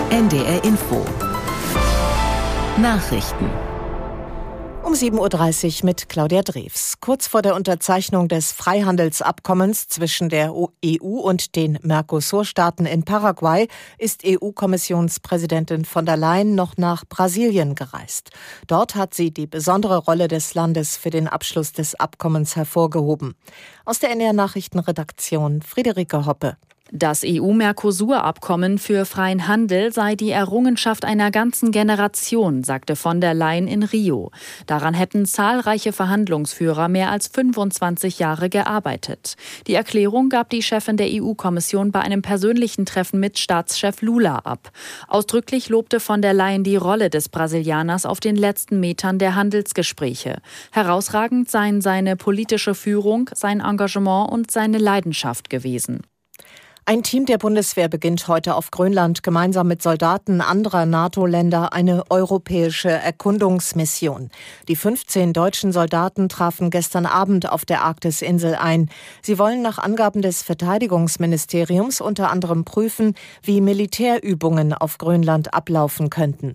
NDR Info. Nachrichten. Um 7.30 Uhr mit Claudia Drews. Kurz vor der Unterzeichnung des Freihandelsabkommens zwischen der EU und den Mercosur-Staaten in Paraguay ist EU-Kommissionspräsidentin von der Leyen noch nach Brasilien gereist. Dort hat sie die besondere Rolle des Landes für den Abschluss des Abkommens hervorgehoben. Aus der NDR-Nachrichtenredaktion Friederike Hoppe. Das EU-Mercosur-Abkommen für freien Handel sei die Errungenschaft einer ganzen Generation, sagte von der Leyen in Rio. Daran hätten zahlreiche Verhandlungsführer mehr als 25 Jahre gearbeitet. Die Erklärung gab die Chefin der EU-Kommission bei einem persönlichen Treffen mit Staatschef Lula ab. Ausdrücklich lobte von der Leyen die Rolle des Brasilianers auf den letzten Metern der Handelsgespräche. Herausragend seien seine politische Führung, sein Engagement und seine Leidenschaft gewesen. Ein Team der Bundeswehr beginnt heute auf Grönland gemeinsam mit Soldaten anderer NATO-Länder eine europäische Erkundungsmission. Die 15 deutschen Soldaten trafen gestern Abend auf der Arktisinsel ein. Sie wollen nach Angaben des Verteidigungsministeriums unter anderem prüfen, wie Militärübungen auf Grönland ablaufen könnten.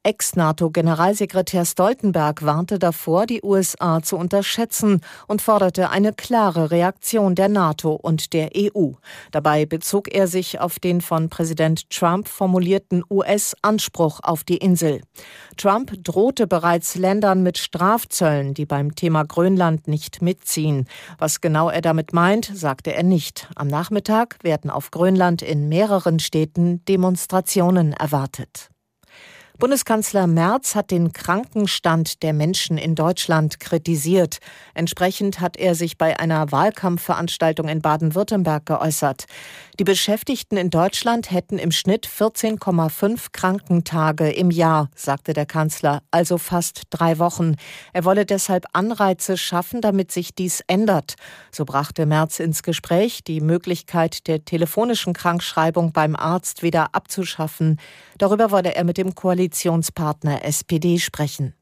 Ex-NATO-Generalsekretär Stoltenberg warnte davor, die USA zu unterschätzen und forderte eine klare Reaktion der NATO und der EU. Dabei bezog er sich auf den von Präsident Trump formulierten US-Anspruch auf die Insel. Trump drohte bereits Ländern mit Strafzöllen, die beim Thema Grönland nicht mitziehen. Was genau er damit meint, sagte er nicht. Am Nachmittag werden auf Grönland in mehreren Städten Demonstrationen erwartet. Bundeskanzler Merz hat den Krankenstand der Menschen in Deutschland kritisiert. Entsprechend hat er sich bei einer Wahlkampfveranstaltung in Baden-Württemberg geäußert. Die Beschäftigten in Deutschland hätten im Schnitt 14,5 Krankentage im Jahr, sagte der Kanzler, also fast 3 Wochen. Er wolle deshalb Anreize schaffen, damit sich dies ändert. So brachte Merz ins Gespräch, die Möglichkeit der telefonischen Krankschreibung beim Arzt wieder abzuschaffen. Darüber wollte er mit dem Koalitionspartner SPD sprechen.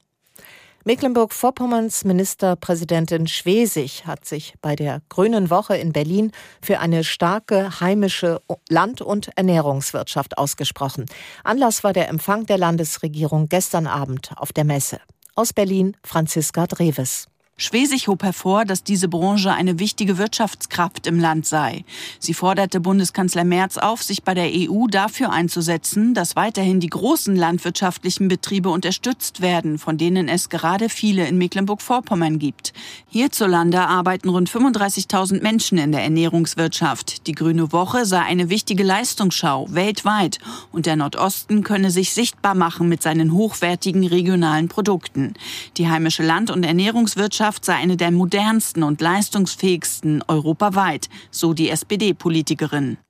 Mecklenburg-Vorpommerns Ministerpräsidentin Schwesig hat sich bei der Grünen Woche in Berlin für eine starke heimische Land- und Ernährungswirtschaft ausgesprochen. Anlass war der Empfang der Landesregierung gestern Abend auf der Messe. Aus Berlin Franziska Dreves. Schwesig hob hervor, dass diese Branche eine wichtige Wirtschaftskraft im Land sei. Sie forderte Bundeskanzler Merz auf, sich bei der EU dafür einzusetzen, dass weiterhin die großen landwirtschaftlichen Betriebe unterstützt werden, von denen es gerade viele in Mecklenburg-Vorpommern gibt. Hierzulande arbeiten rund 35.000 Menschen in der Ernährungswirtschaft. Die Grüne Woche sei eine wichtige Leistungsschau weltweit und der Nordosten könne sich sichtbar machen mit seinen hochwertigen regionalen Produkten. Die heimische Land- und Ernährungswirtschaft sei eine der modernsten und leistungsfähigsten europaweit, so die SPD-Politikerin.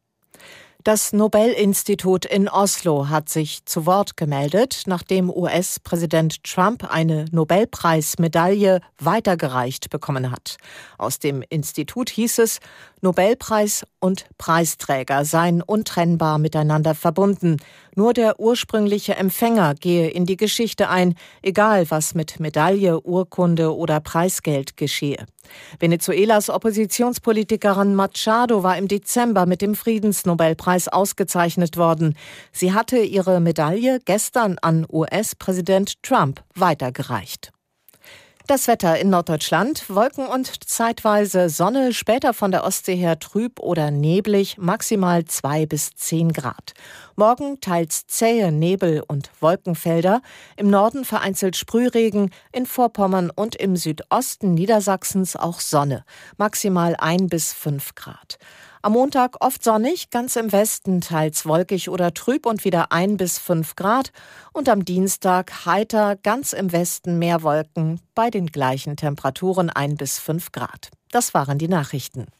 Das Nobel-Institut in Oslo hat sich zu Wort gemeldet, nachdem US-Präsident Trump eine Nobelpreismedaille weitergereicht bekommen hat. Aus dem Institut hieß es, Nobelpreis und Preisträger seien untrennbar miteinander verbunden. Nur der ursprüngliche Empfänger gehe in die Geschichte ein, egal was mit Medaille, Urkunde oder Preisgeld geschehe. Venezuelas Oppositionspolitikerin Machado war im Dezember mit dem Friedensnobelpreis ausgezeichnet worden. Sie hatte ihre Medaille gestern an US-Präsident Trump weitergereicht. Das Wetter in Norddeutschland, Wolken und zeitweise Sonne, später von der Ostsee her trüb oder neblig, maximal 2 bis 10 Grad. Morgen teils zähe Nebel- und Wolkenfelder, im Norden vereinzelt Sprühregen, in Vorpommern und im Südosten Niedersachsens auch Sonne, maximal 1 bis 5 Grad. Am Montag oft sonnig, ganz im Westen teils wolkig oder trüb und wieder 1 bis 5 Grad. Und am Dienstag heiter, ganz im Westen mehr Wolken, bei den gleichen Temperaturen 1 bis 5 Grad. Das waren die Nachrichten.